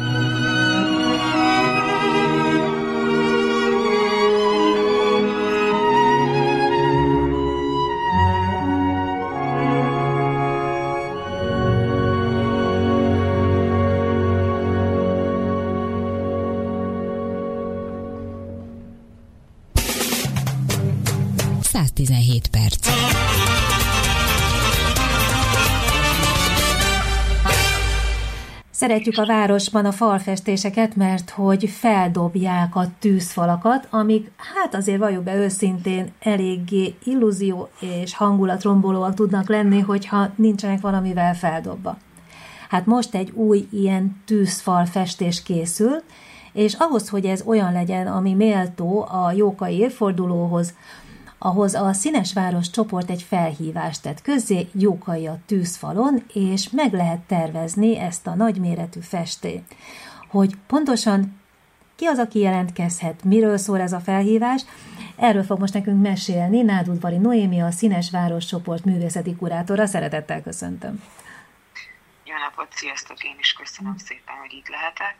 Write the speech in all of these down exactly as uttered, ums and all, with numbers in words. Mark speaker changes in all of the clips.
Speaker 1: száztizenhét perc.
Speaker 2: Szeretjük a városban a falfestéseket, mert hogy feldobják a tűzfalakat, amik hát azért valljuk be őszintén eléggé illúzió és hangulatrombolóak tudnak lenni, hogyha nincsenek valamivel feldobva. Hát most egy új ilyen tűzfalfestés készül, és ahhoz, hogy ez olyan legyen, ami méltó a Jókai évfordulóhoz, ahhoz a Színesváros csoport egy felhívást tett közzé, Jókai a tűzfalon, és meg lehet tervezni ezt a nagyméretű festést. Hogy pontosan ki az, aki jelentkezhet, miről szól ez a felhívás, erről fog most nekünk mesélni Nádudvari Noémi, a Színesváros csoport művészeti kurátora. Szeretettel köszöntöm.
Speaker 3: Jó napot, sziasztok, én is köszönöm szépen, hogy itt lehetek.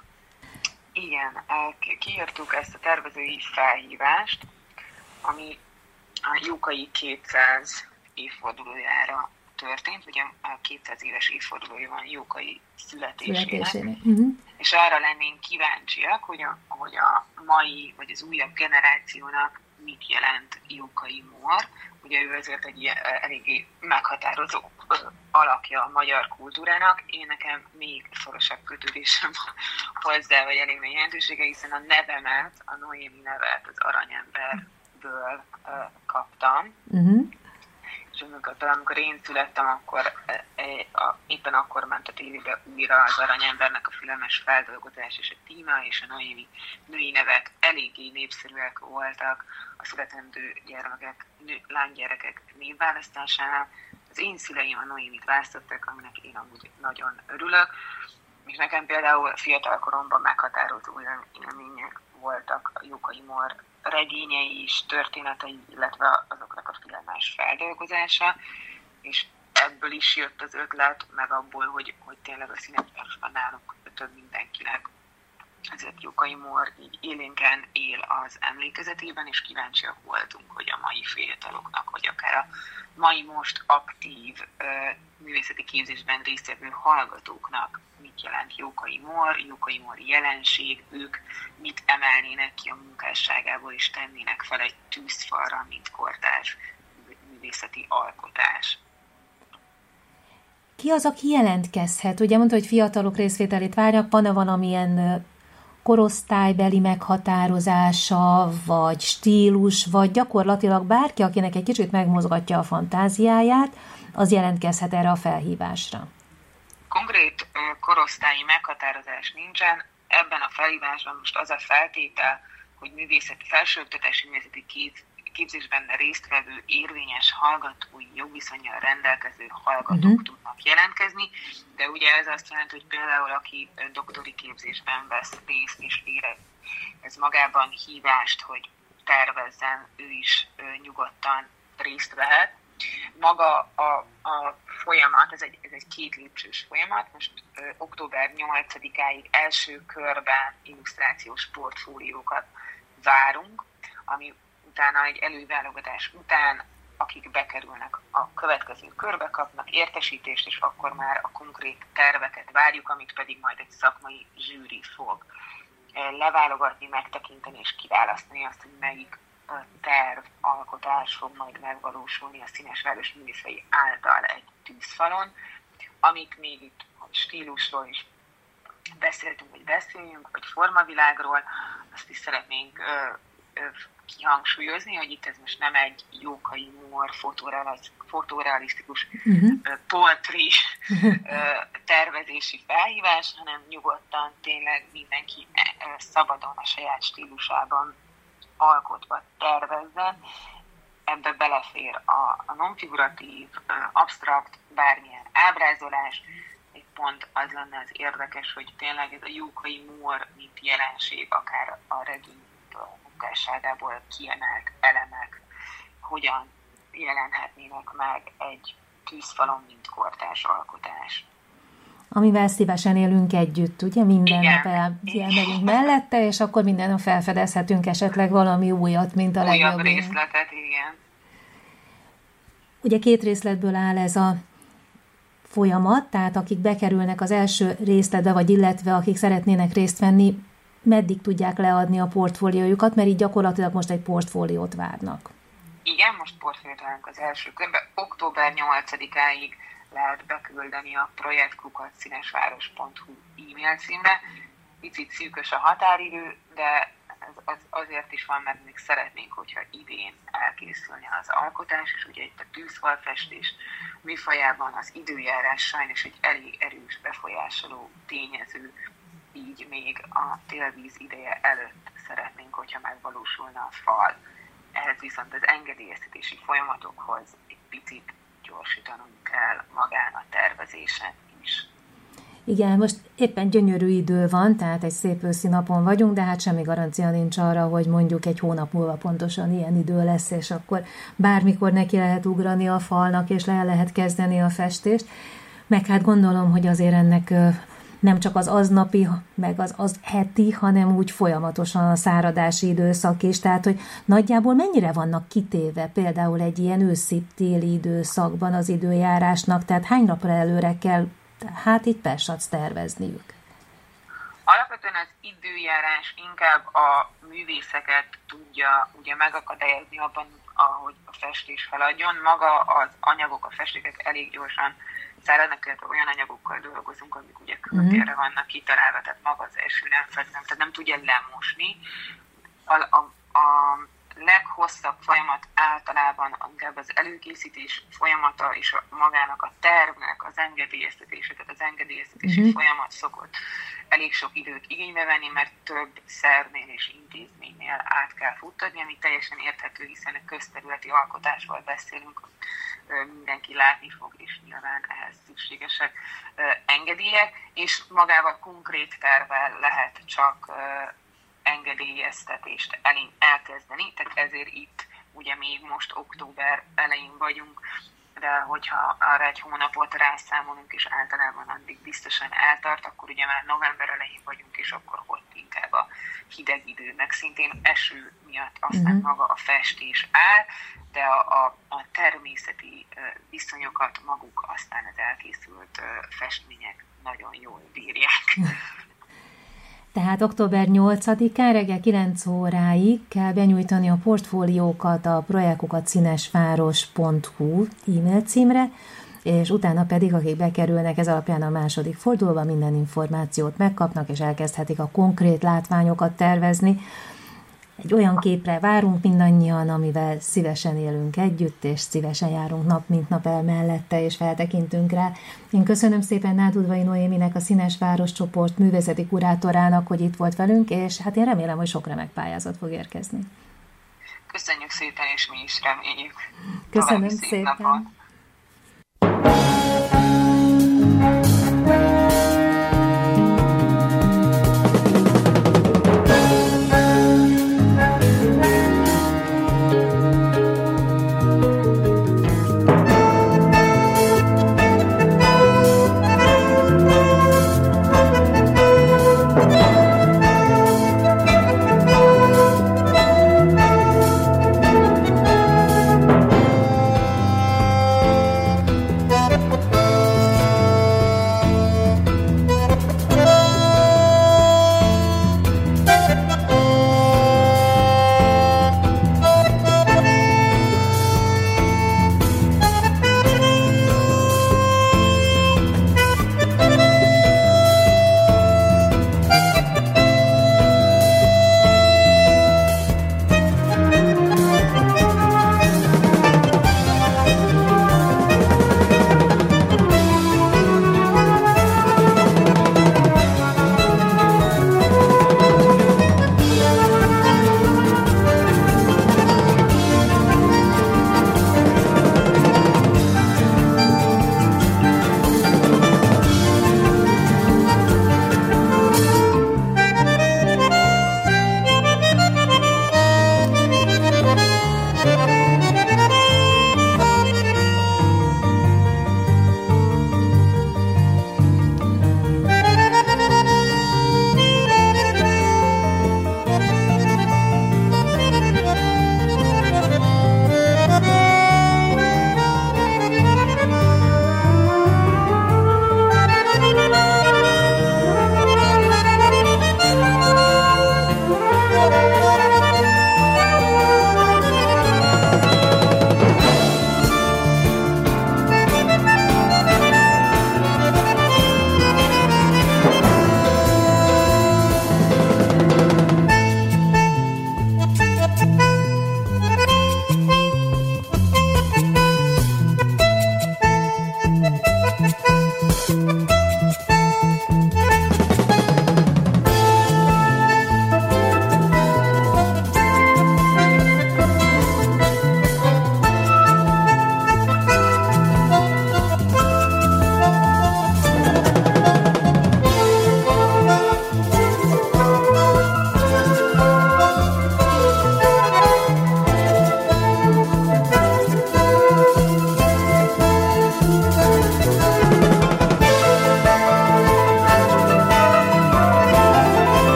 Speaker 3: Igen, kiírtuk ezt a tervezői felhívást, ami a Jókai kétszáz évfordulójára történt, ugye a kétszáz éves évfordulója van Jókai születésének, születésének. Uh-huh. És arra lennénk kíváncsiak, hogy a, hogy a mai, vagy az újabb generációnak mit jelent Jókai Mór. Ugye ő azért egy eléggé meghatározó alakja a magyar kultúrának. Én nekem még szorosabb kötődésem hozzá, vagy elég nagy jelentősége, hiszen a nevemet, a Noémi nevet az Aranyember ből uh, kaptam. Uh-huh. És amikor, amikor én születtem, akkor uh, uh, éppen akkor ment a tévébe újra az Aranyembernek a filmes feldolgozás, és a Tíma és a Noémi női nevek eléggé népszerűek voltak a születendő gyermekek, nő, lánygyerekek névválasztásánál. Az én szüleim a Noémit választottak, aminek én amúgy nagyon örülök, és nekem például fiatal koromban meghatározó olyan élmények voltak a Jókai Mór regényei is, történetei, illetve azoknak a filmes feldolgozása, és ebből is jött az ötlet, meg abból, hogy, hogy tényleg a Színesvárosban nálunk több mindenkinek ezért Jókai Mór így élénken él az emlékezetében, és kíváncsiak voltunk, hogy a mai fiataloknak, vagy akár a mai most aktív uh, művészeti képzésben résztvevő hallgatóknak mit jelent Jókai Mór, Jókai Mór jelenség, ők mit emelnének ki a munkásságából, és tennének fel egy tűzfalra, mint kortárs művészeti alkotás.
Speaker 2: Ki az, aki jelentkezhet? Ugye mondta, hogy fiatalok részvételét várják, van-e valamilyen korosztálybeli meghatározása, vagy stílus, vagy gyakorlatilag bárki, akinek egy kicsit megmozgatja a fantáziáját, az jelentkezhet erre a felhívásra?
Speaker 3: Konkrét korosztályi meghatározás nincsen. Ebben a felhívásban most az a feltétel, hogy művészeti, felsőoktatási művészeti képzésben résztvevő érvényes hallgatói jogviszonnyal rendelkező hallgatók uh-huh. tudnak jelentkezni, de ugye ez azt jelenti, hogy például aki doktori képzésben vesz részt és érez ez magában hívást, hogy tervezzen, ő is nyugodtan részt vehet. Maga a, a folyamat, ez egy, ez egy két lépcsős folyamat, most ö, október nyolcadikáig első körben illusztrációs portfóliókat várunk, ami utána egy előválogatás után, akik bekerülnek a következő körbe, kapnak értesítést, és akkor már a konkrét terveket várjuk, amit pedig majd egy szakmai zsűri fog leválogatni, megtekinteni és kiválasztani azt, hogy melyik terv, alkotás fog majd megvalósulni a Színesváros művészei által egy tűzfalon, amit még itt a stílusról is beszéltünk, vagy beszéljünk, vagy formavilágról, azt is szeretnénk ö, ö, kihangsúlyozni, hogy itt ez most nem egy Jókai Mór fotorealisztikus uh-huh. poetry tervezési felhívás, hanem nyugodtan tényleg mindenki szabadon a saját stílusában alkotva tervezzen. Ebbe belefér a, a non-figuratív, absztrakt, bármilyen ábrázolás. Egy pont az lenne az érdekes, hogy tényleg ez a Jókai Mór, mint jelenség, akár a regény munkásságából kiemelt elemek, hogyan jelenhetnének meg egy tűzfalon, mint kortárs alkotás.
Speaker 2: amivel szívesen élünk együtt, ugye? Minden
Speaker 3: Igen.
Speaker 2: nap el, elmegyünk mellette, és akkor minden nap felfedezhetünk esetleg valami újat, mint a legjobb.
Speaker 3: Újabb részletet, igen.
Speaker 2: Ugye két részletből áll ez a folyamat, tehát akik bekerülnek az első részletbe, vagy illetve akik szeretnének részt venni, meddig tudják leadni a portfóliójukat, mert így gyakorlatilag most egy portfóliót várnak.
Speaker 3: Igen, most portfóliót várunk az első körben. október nyolcadikáig lehet beküldeni a projektkukat színesváros pont hu e-mail címre. Picit szűkös a határidő, de ez az azért is van, mert még szeretnénk, hogyha idén elkészülne az alkotás, és ugye itt a tűzfalfestés műfajában az időjárás sajnos egy elég erős befolyásoló tényező, így még a télvíz ideje előtt szeretnénk, hogyha megvalósulna a fal. Ehhez viszont az engedélyeztetési folyamatokhoz egy picit gyorsítanunk kell magán a tervezésen is.
Speaker 2: Igen, most éppen gyönyörű idő van, tehát egy szép őszi napon vagyunk, de hát semmi garancia nincs arra, hogy mondjuk egy hónap múlva pontosan ilyen idő lesz, és akkor bármikor neki lehet ugrani a falnak, és le lehet kezdeni a festést. Meg hát gondolom, hogy azért ennek nem csak az aznapi, meg az, az heti, hanem úgy folyamatosan a száradási időszak is, tehát hogy nagyjából mennyire vannak kitéve például egy ilyen őszi-téli időszakban az időjárásnak, tehát hány napra előre kell hát itt persac tervezniük?
Speaker 3: Alapvetően az időjárás inkább a művészeket tudja ugye megakadályozni abban, ahogy a festés feladjon. Maga az anyagok, a festékek elég gyorsan száradnak, illetve olyan anyagokkal dolgozunk, amik ugye kültérre vannak kitalálva, tehát maga az eső nem fed, nem, tehát nem tudja lemosni. A, a, a leghosszabb folyamat általában inkább az előkészítés folyamata és a, magának a tervnek az engedélyeztetése, tehát az engedélyeztetési uh-huh. folyamat szokott elég sok időt igénybe venni, mert több szervnél és intézménynél át kell futtatni, ami teljesen érthető, hiszen a közterületi alkotásról beszélünk, mindenki látni fog, és nyilván ehhez szükségesek engedélyek, és magával konkrét tervvel lehet csak engedélyeztetést elkezdeni, tehát ezért itt ugye még most október elején vagyunk, de hogyha arra egy hónapot rászámolunk, és általában addig biztosan eltart, akkor ugye már november elején vagyunk, és akkor ott inkább a hideg idő, meg szintén eső miatt aztán uh-huh. maga a festés áll, de a, a, a természeti viszonyokat maguk aztán az elkészült festmények nagyon jól bírják.
Speaker 2: Tehát október nyolcadikán reggel kilenc óráig kell benyújtani a portfóliókat a projektkukat színesváros pont hu e-mail címre, és utána pedig, akik bekerülnek ez alapján a második fordulóba, minden információt megkapnak, és elkezdhetik a konkrét látványokat tervezni. Egy olyan képre várunk mindannyian, amivel szívesen élünk együtt, és szívesen járunk nap mint nap el mellette, és feltekintünk rá. Én köszönöm szépen Nádudvai Noéminek, a Színesváros csoport művészeti kurátorának, hogy itt volt velünk, és hát én remélem, hogy sok remek pályázat fog érkezni.
Speaker 3: Köszönjük szépen, és mi is reméljük.
Speaker 2: Köszönöm szépen. Napot.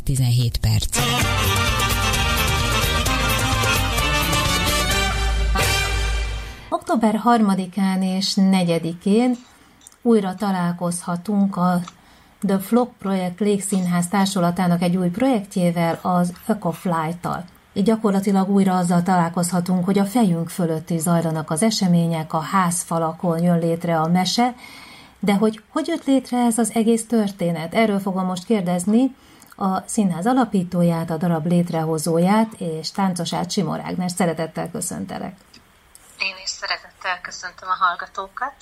Speaker 1: száztizenhét perc.
Speaker 2: október harmadikán és negyedikén újra találkozhatunk a The Flock Projekt Légszínház társulatának egy új projektjével, az Ökofly-tal. Így gyakorlatilag újra azzal találkozhatunk, hogy a fejünk fölött is zajlanak az események, a házfalakon jön létre a mese, de hogy hogy jött létre ez az egész történet? Erről fogom most kérdezni a színház alapítóját, a darab létrehozóját és táncosát, Simor Ágnest. Szeretettel köszöntelek.
Speaker 4: Én is szeretettel köszöntöm a hallgatókat.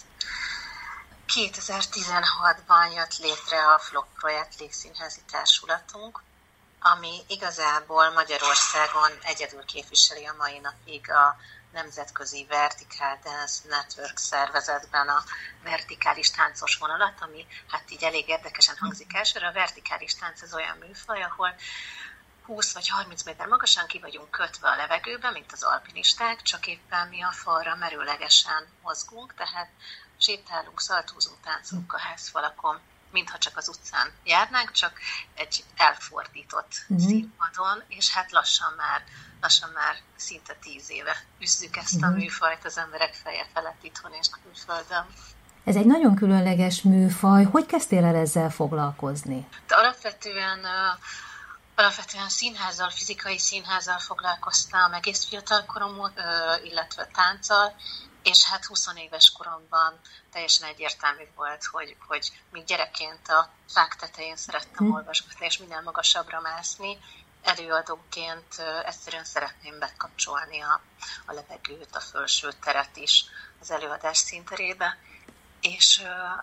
Speaker 4: kétezer-tizenhatban jött létre a Flock Projekt Légszínházi Társulatunk, ami igazából Magyarországon egyedül képviseli a mai napig a nemzetközi Vertical Dance Network szervezetben a vertikális táncos vonalat, ami hát így elég érdekesen hangzik elsőre. A vertikális tánc az olyan műfaj, ahol húsz vagy harminc méter magasan ki vagyunk kötve a levegőben, mint az alpinisták, csak éppen mi a falra merőlegesen mozgunk, tehát sétálunk, szaltózunk, táncolunk a házfalakon, mintha csak az utcán járnánk, csak egy elfordított uh-huh. színpadon, és hát lassan már, lassan már szinte tíz éve üzzük ezt uh-huh. a műfajt az emberek feje felett itthon és külföldön.
Speaker 2: Ez egy nagyon különleges műfaj. Hogy kezdtél el ezzel foglalkozni?
Speaker 4: De alapvetően, uh, alapvetően színházzal, fizikai színházzal foglalkoztam egész fiatal koromban, uh, illetve tánccal, és hát húsz éves koromban teljesen egyértelmű volt, hogy, hogy még gyerekként a fák tetején szerettem hmm. olvasgatni, és minél magasabbra mászni. Előadóként egyszerűen szeretném bekapcsolni a, a levegőt, a fölső teret is az előadás színterébe. És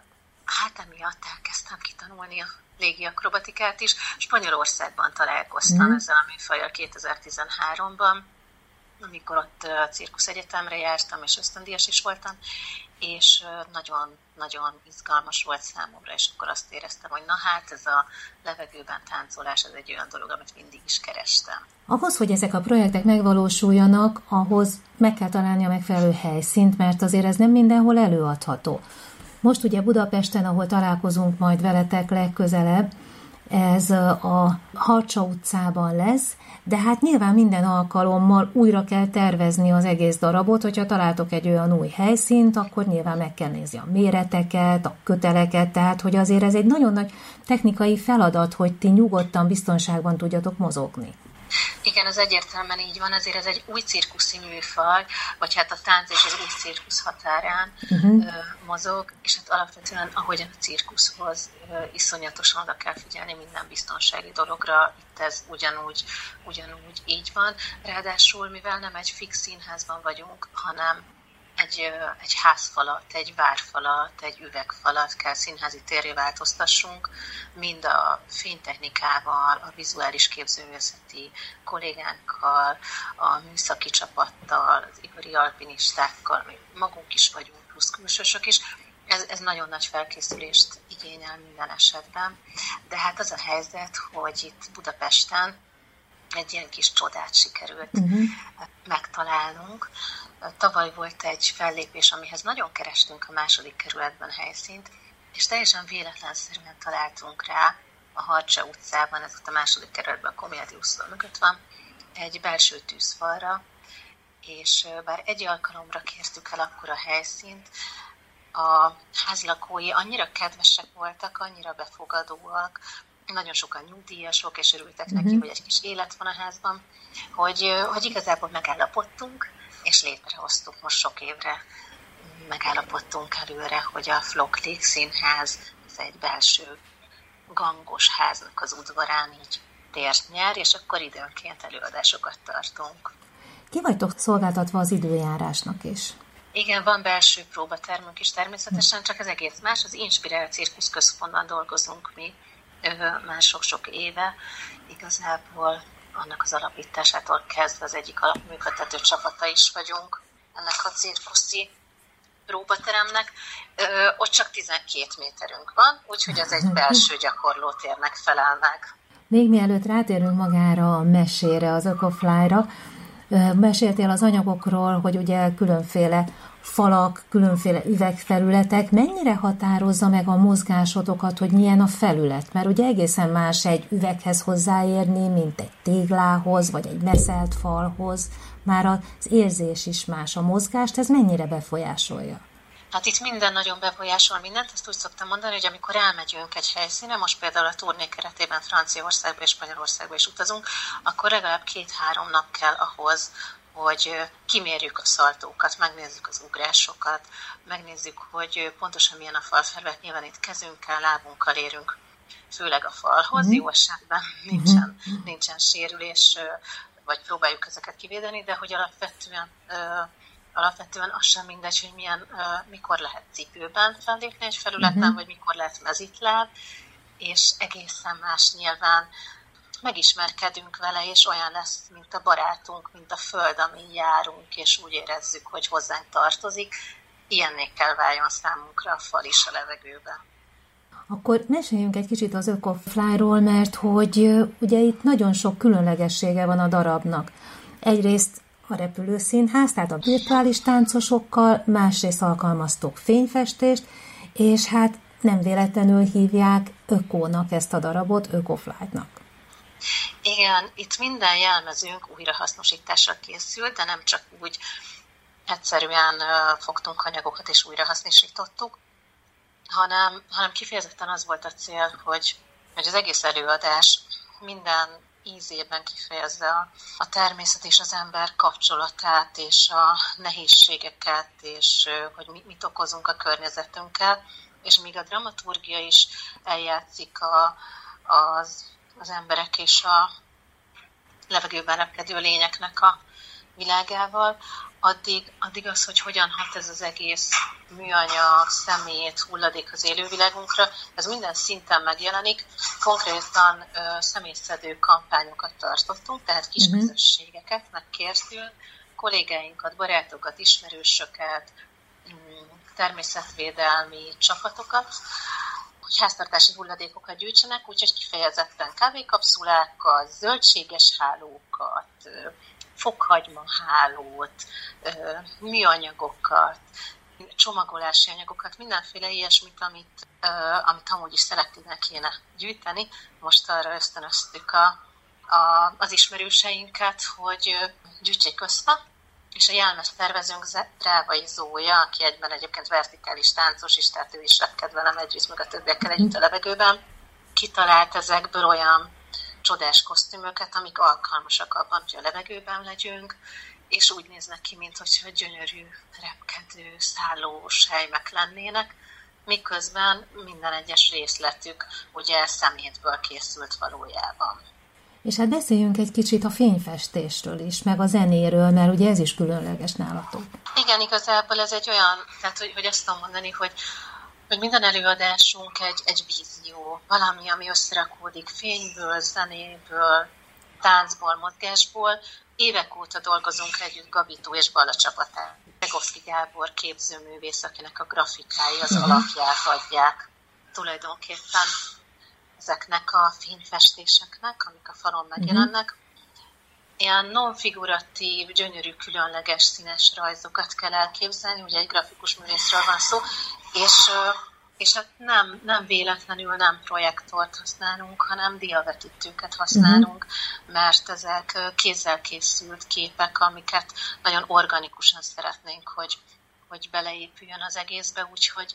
Speaker 4: hát emiatt elkezdtem kitanulni a légi akrobatikát is. Spanyolországban találkoztam hmm. ezzel a műfajjal kétezer-tizenháromban, amikor ott a Cirkusz Egyetemre jártam, és ösztöndíjas is voltam, és nagyon-nagyon izgalmas volt számomra, és akkor azt éreztem, hogy na hát, ez a levegőben táncolás, ez egy olyan dolog, amit mindig is kerestem.
Speaker 2: Ahhoz, hogy ezek a projektek megvalósuljanak, ahhoz meg kell találni a megfelelő helyszínt, mert azért ez nem mindenhol előadható. Most ugye Budapesten, ahol találkozunk majd veletek legközelebb, ez a Harcsa utcában lesz, de hát nyilván minden alkalommal újra kell tervezni az egész darabot, hogyha találtok egy olyan új helyszínt, akkor nyilván meg kell nézni a méreteket, a köteleket, tehát hogy azért ez egy nagyon nagy technikai feladat, hogy ti nyugodtan, biztonságban tudjatok mozogni.
Speaker 4: Igen, az egyértelműen így van, azért ez egy új cirkuszi műfaj, vagy hát a tánc és az új cirkusz határán uh-huh. ö, mozog, és hát alapvetően ahogyan a cirkuszhoz ö, iszonyatosan oda kell figyelni minden biztonsági dologra, itt ez ugyanúgy, ugyanúgy így van. Ráadásul, mivel nem egy fix színházban vagyunk, hanem egy, ö, egy házfalat, egy várfalat, egy üvegfalat kell színházi térré változtassunk, mind a fénytechnikával, a vizuális képzőművészeti kollégánkkal, a műszaki csapattal, az ipari alpinistákkal, mi magunk is vagyunk, plusz külsősök is. Ez, ez nagyon nagy felkészülést igényel minden esetben. De hát az a helyzet, hogy itt Budapesten egy ilyen kis csodát sikerült uh-huh. megtalálnunk. Tavaly volt egy fellépés, amihez nagyon kerestünk a második kerületben helyszínt, és teljesen véletlenszerűen találtunk rá a Harcsa utcában, ez ott a második kerületben, a Comedius szó mögött van, egy belső tűzfalra, és bár egy alkalomra kértük el akkor a helyszínt, a házlakói annyira kedvesek voltak, annyira befogadóak, nagyon sokan nyugdíjasok, és örültek neki, mm-hmm. hogy egy kis élet van a házban, hogy, hogy igazából megállapodtunk, és létrehoztuk most sok évre, megállapodtunk előre, hogy a Flock Légszínház ez egy belső gangos háznak az udvarán így tért nyer, és akkor időnként előadásokat tartunk.
Speaker 2: Ki vagytok szolgáltatva az időjárásnak is?
Speaker 4: Igen, van belső próbatermünk is természetesen, csak az egész más. Az Inspirál Cirkusz Központban dolgozunk mi már sok-sok éve. Igazából annak az alapításától kezdve az egyik alapműködtető csapata is vagyunk ennek a cirkuszi próbateremnek. Ö, ott csak tizenkét méterünk van, úgyhogy az egy belső gyakorlótérnek felel meg.
Speaker 2: Még mielőtt rátérünk magára a mesére, az Ökofly-ra, Meséltél az anyagokról, hogy ugye különféle falak, különféle üvegfelületek, mennyire határozza meg a mozgásotokat, hogy milyen a felület? Mert ugye egészen más egy üveghez hozzáérni, mint egy téglához, vagy egy meszelt falhoz. Már az érzés is más. A mozgást ez mennyire befolyásolja?
Speaker 4: Hát itt minden nagyon befolyásol mindent, ezt úgy szoktam mondani, hogy amikor elmegyünk egy helyszínen, most például a turné keretében Franciaországba és Spanyolországba is utazunk, akkor legalább két-három nap kell ahhoz, hogy kimérjük a szaltókat, megnézzük az ugrásokat, megnézzük, hogy pontosan milyen a falfelület, nyilván itt kezünkkel, lábunkkal érünk, főleg a falhoz, mm. jó esetben nincsen, nincsen sérülés, vagy próbáljuk ezeket kivédeni, de hogy alapvetően Alapvetően az sem mindegy, hogy milyen, uh, mikor lehet cipőben fellépni egy felületen, uh-huh. vagy mikor lehet mezitláb, és egészen más nyilván megismerkedünk vele, és olyan lesz, mint a barátunk, mint a föld, amin járunk, és úgy érezzük, hogy hozzánk tartozik. Ilyenné kell váljon számunkra a fal is a levegőben.
Speaker 2: Akkor meséljünk egy kicsit az Ökofly-ról, mert hogy ugye itt nagyon sok különlegessége van a darabnak. Egyrészt a repülőszínház, tehát a virtuális táncosokkal, másrészt alkalmaztok fényfestést, és hát nem véletlenül hívják Ökónak ezt a darabot, Ökofly-nak.
Speaker 4: Igen, itt minden jelmezőnk újrahasznosításra készült, de nem csak úgy egyszerűen uh, fogtunk anyagokat és újrahasznosítottuk, hanem, hanem kifejezetten az volt a cél, hogy, hogy az egész előadás minden ízében kifejezze a, a természet és az ember kapcsolatát, és a nehézségeket, és uh, hogy mit, mit okozunk a környezetünkkel, és míg a dramaturgia is eljátszik a, az, az emberek és a levegőben repkedő lényeknek a világával, addig, addig az, hogy hogyan hat ez az egész műanyag, szemét, hulladék az élővilágunkra, ez minden szinten megjelenik. Konkrétan ö, személyszedő kampányokat tartottunk, tehát kis uh-huh. közösségeket megkértünk, kollégáinkat, barátokat, ismerősöket, természetvédelmi csapatokat, hogy háztartási hulladékokat gyűjtsenek, úgyhogy kifejezetten kávékapszulákat, zöldséges hálókat, fokhagymahálót, műanyagokat, csomagolási anyagokat, mindenféle ilyesmit, amit, amit amúgy is szelektíven kéne gyűjteni. Most arra ösztönöztük a, a, az ismerőseinket, hogy gyűjtsék össze, és a jelmeztervezőnk Drávai Zója, aki egyben egyébként vertikális táncos is, tehát ő is repked velem együtt, meg a többiekkel együtt a levegőben, kitalált ezekből olyan csodás kosztümöket, amik alkalmasak abban, hogy a levegőben legyünk, és úgy néznek ki, mintha gyönyörű, repkedő, szállós helyek lennének, miközben minden egyes részletük ugye szemétből készült valójában.
Speaker 2: És hát beszéljünk egy kicsit a fényfestésről is, meg a zenéről, mert ugye ez is különleges nálatok.
Speaker 4: Igen, igazából ez egy olyan, tehát hogy, hogy azt tudom mondani, hogy, hogy minden előadásunk egy, egy vízió, valami, ami összerakódik fényből, zenéből, táncból, mozgásból. Évek óta dolgozunk együtt Gabitó és Balla csapatán. Egovszky Gábor képzőművész, akinek a grafikái az uh-huh. alapját adják tulajdonképpen ezeknek a fényfestéseknek, amik a falon megjelennek. Uh-huh. Ilyen non-figuratív, gyönyörű, különleges színes rajzokat kell elképzelni, ugye egy grafikus művészről van szó, és, és hát nem, nem véletlenül nem projektort használunk, hanem diavetítőket használunk, uh-huh. mert ezek kézzel készült képek, amiket nagyon organikusan szeretnénk, hogy, hogy beleépüljön az egészbe, úgyhogy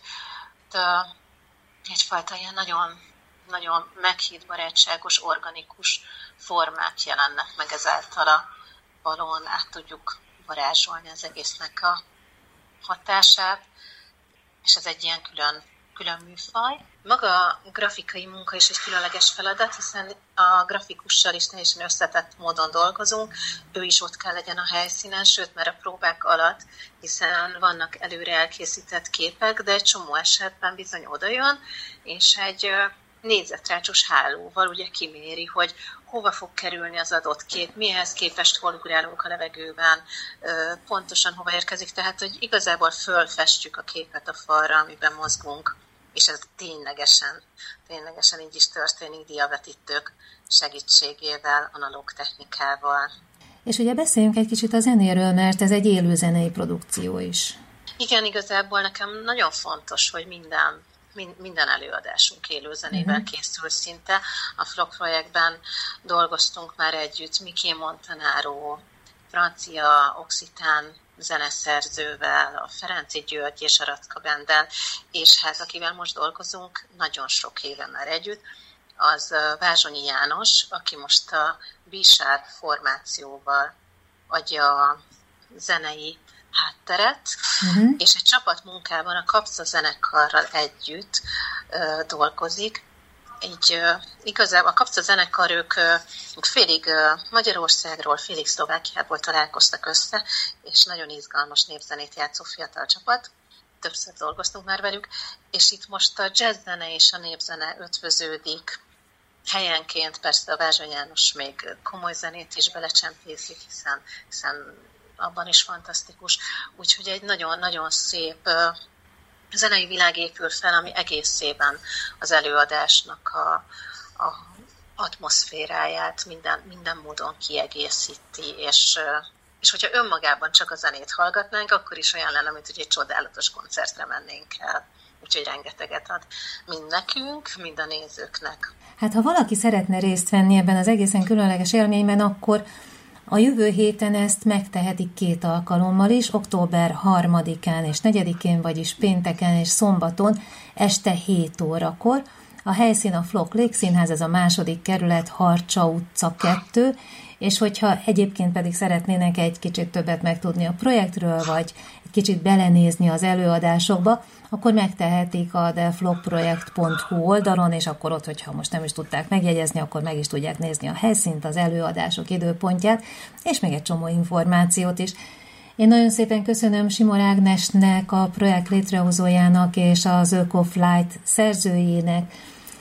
Speaker 4: egyfajta ilyen nagyon nagyon meghitt, barátságos, organikus formák jelennek meg, ezáltal a falon át tudjuk varázsolni az egésznek a hatását, és ez egy ilyen külön, külön műfaj. Maga a grafikai munka is egy különleges feladat, hiszen a grafikussal is teljesen összetett módon dolgozunk, ő is ott kell legyen a helyszínen, sőt, mert a próbák alatt, hiszen vannak előre elkészített képek, de egy csomó esetben bizony odajön, és egy négyzetrácsos hálóval ugye kiméri, hogy hova fog kerülni az adott kép, mihez képest hol ugrálunk a levegőben, pontosan hova érkezik, tehát hogy igazából fölfestjük a képet a falra, amiben mozgunk, és ez ténylegesen, ténylegesen így is történik diavetítők segítségével, analóg technikával.
Speaker 2: És ugye beszéljünk egy kicsit a zenéről, mert ez egy élő zenei produkció is.
Speaker 4: Igen, igazából nekem nagyon fontos, hogy minden, minden előadásunk élő zenével uh-huh. készül szinte. A Flock projektben dolgoztunk már együtt Mickey Montanaro, francia, occitán zeneszerzővel, a Ferenci György és a Ratka Benddel, és hát akivel most dolgozunk nagyon sok éve már együtt, az Vázsonyi János, aki most a Bísár formációval adja a zenei hátteret, uh-huh. és egy csapatmunkában a Kapsza zenekarral együtt uh, dolgozik. Így uh, igazából a Kapsza zenekar, ők uh, félig uh, Magyarországról, félig Szlovákiából találkoztak össze, és nagyon izgalmas népzenét játszó fiatal csapat. Többször dolgoztunk már velük, és itt most a jazzzene és a népzene ötvöződik. Helyenként persze a Vázsony János még komoly zenét is belecsempészik, hiszen, hiszen abban is fantasztikus. Úgyhogy egy nagyon-nagyon szép uh, zenei világ épül fel, ami egészében az előadásnak a, a atmoszféráját minden, minden módon kiegészíti, és, uh, és hogyha önmagában csak a zenét hallgatnánk, akkor is olyan lenne, mint hogy egy csodálatos koncertre mennénk el. Úgyhogy rengeteget ad mind nekünk, mind a nézőknek.
Speaker 2: Hát ha valaki szeretne részt venni ebben az egészen különleges élményben, akkor a jövő héten ezt megtehetik két alkalommal is, október harmadikán és negyedikén, vagyis pénteken és szombaton este hét órakor. A helyszín a Flock Légszínház, ez a második kerület, Harcsa utca kettő, és hogyha egyébként pedig szeretnének egy kicsit többet megtudni a projektről, vagy egy kicsit belenézni az előadásokba, akkor megtehetik a theflockprojekt pont hu oldalon, és akkor ott, hogyha most nem is tudták megjegyezni, akkor meg is tudják nézni a helyszínt, az előadások időpontját, és még egy csomó információt is. Én nagyon szépen köszönöm Simor Ágnesnek, a projekt létrehozójának és az Öko-Flight szerzőjének,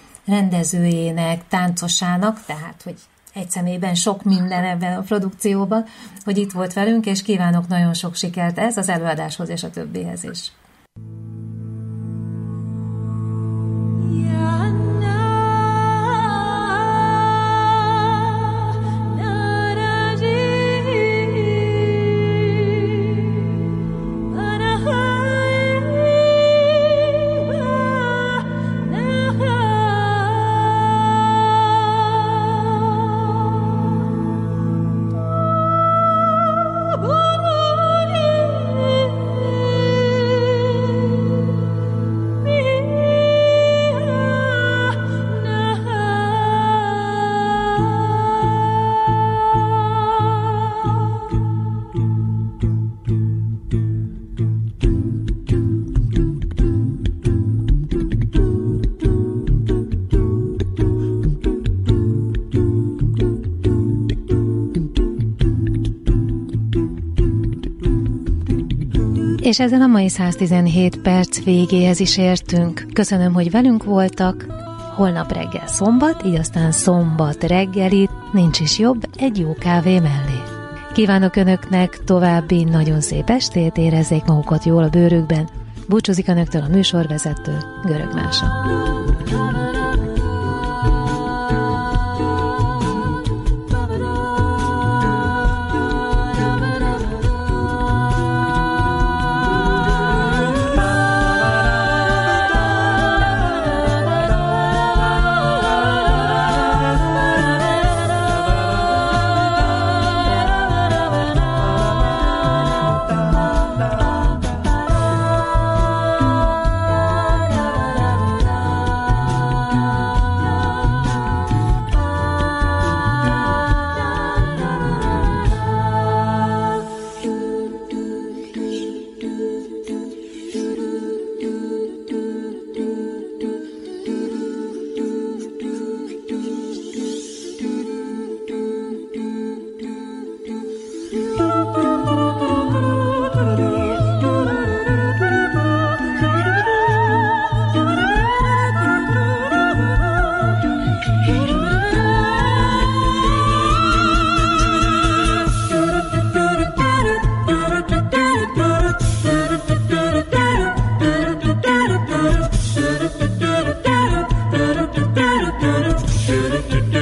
Speaker 2: rendezőjének, táncosának, tehát, hogy egy személyben sok minden ebben a produkcióban, hogy itt volt velünk, és kívánok nagyon sok sikert ez az előadáshoz és a többihez is. És ezzel a mai száztizenhét perc végéhez is értünk. Köszönöm, hogy velünk voltak. Holnap reggel szombat, így aztán szombat reggelit, nincs is jobb egy jó kávé mellé. Kívánok Önöknek további nagyon szép estét, érezzék magukat jól a bőrükben. Búcsúzik Önöktől a műsorvezető, Görög Mása.